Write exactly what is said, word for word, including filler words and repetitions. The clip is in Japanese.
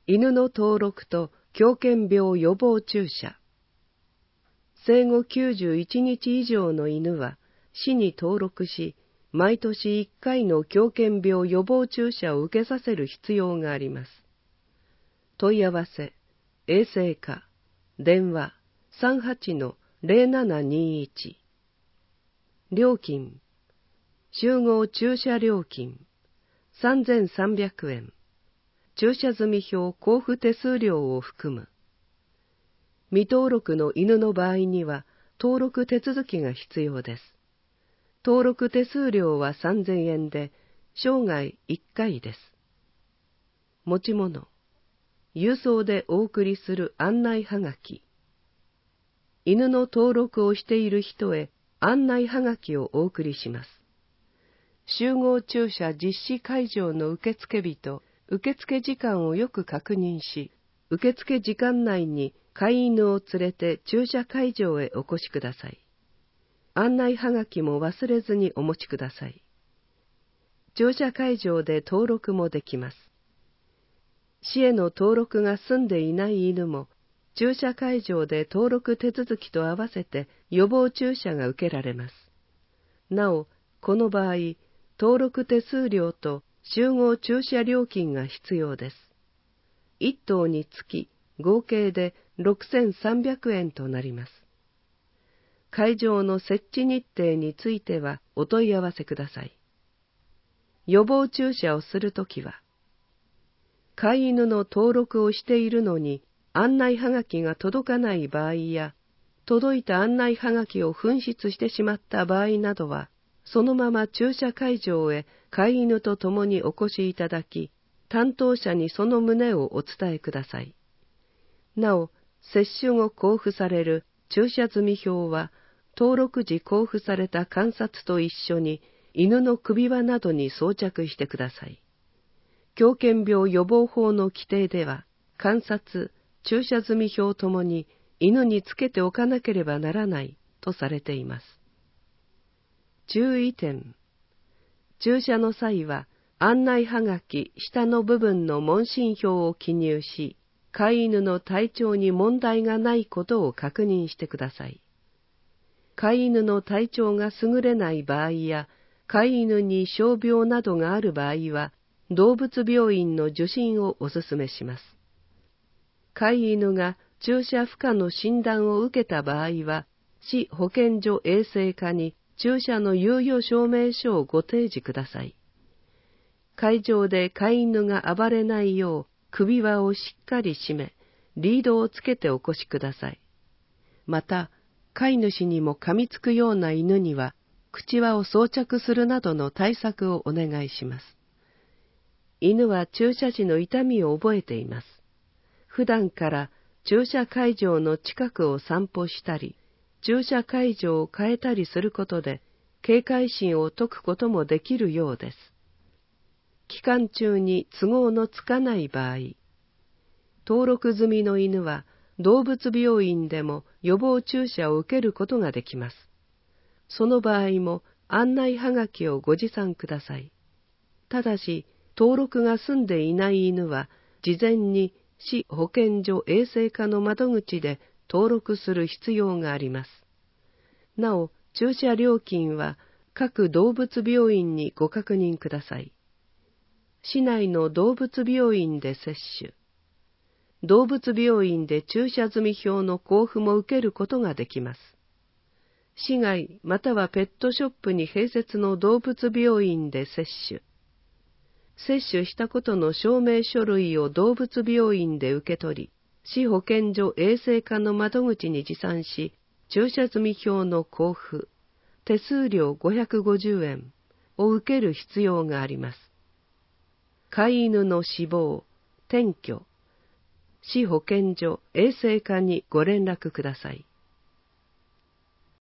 犬の登録と狂犬病予防注射。生後きゅうじゅういちにち以上の犬は市に登録し、毎年いっかいの狂犬病予防注射を受けさせる必要があります。問い合わせ、衛生課、電話 さんはちのゼロななにいち。料金、集合注射料金さんぜんさんびゃくえん。注射済票交付手数料を含む。未登録の犬の場合には登録手続きが必要です。登録手数料はさんぜんえんで、生涯いっかいです。持ち物、郵送でお送りする案内はがき。犬の登録をしている人へ案内はがきをお送りします。集合注射実施会場の受付日と受付時間をよく確認し、受付時間内に飼い犬を連れて注射会場へお越しください。案内はがきも忘れずにお持ちください。注射会場で登録もできます。市への登録が済んでいない犬も、注射会場で登録手続きと合わせて予防注射が受けられます。なお、この場合、登録手数料と集合注射料金が必要です。いっ頭につき合計でろくせんさんびゃくえんとなります。会場の設置日程についてはお問い合わせください。予防注射をするときは、飼い犬の登録をしているのに案内はがきが届かない場合や、届いた案内はがきを紛失してしまった場合などは、そのまま注射会場へ飼い犬と共にお越しいただき、担当者にその旨をお伝えください。なお、接種後交付される注射済票は、登録時交付された鑑札と一緒に犬の首輪などに装着してください。狂犬病予防法の規定では、鑑札、注射済票ともに犬につけておかなければならないとされています。注意点。注射の際は、案内はがき下の部分の問診票を記入し、飼い犬の体調に問題がないことを確認してください。飼い犬の体調が優れない場合や、飼い犬に傷病などがある場合は、動物病院の受診をお勧めします。飼い犬が注射不可の診断を受けた場合は、市保健所衛生課に注射の猶予証明書をご提示ください。会場で飼い犬が暴れないよう首輪をしっかり締め、リードをつけてお越しください。また、飼い主にも噛みつくような犬には、口輪を装着するなどの対策をお願いします。犬は注射時の痛みを覚えています。普段から注射会場の近くを散歩したり、注射会場を変えたりすることで、警戒心を解くこともできるようです。期間中に都合のつかない場合、登録済みの犬は動物病院でも予防注射を受けることができます。その場合も案内はがきをご持参ください。ただし、登録が済んでいない犬は、事前に市保健所衛生課の窓口で登録する必要があります。なお、注射料金は各動物病院にご確認ください。市内の動物病院で接種。動物病院で注射済票の交付も受けることができます。市外またはペットショップに併設の動物病院で接種。接種したことの証明書類を動物病院で受け取り、市保健所衛生課の窓口に持参し、注射済票の交付、手数料ごひゃくごじゅうえんを受ける必要があります。飼い犬の死亡、転居、市保健所衛生課にご連絡ください。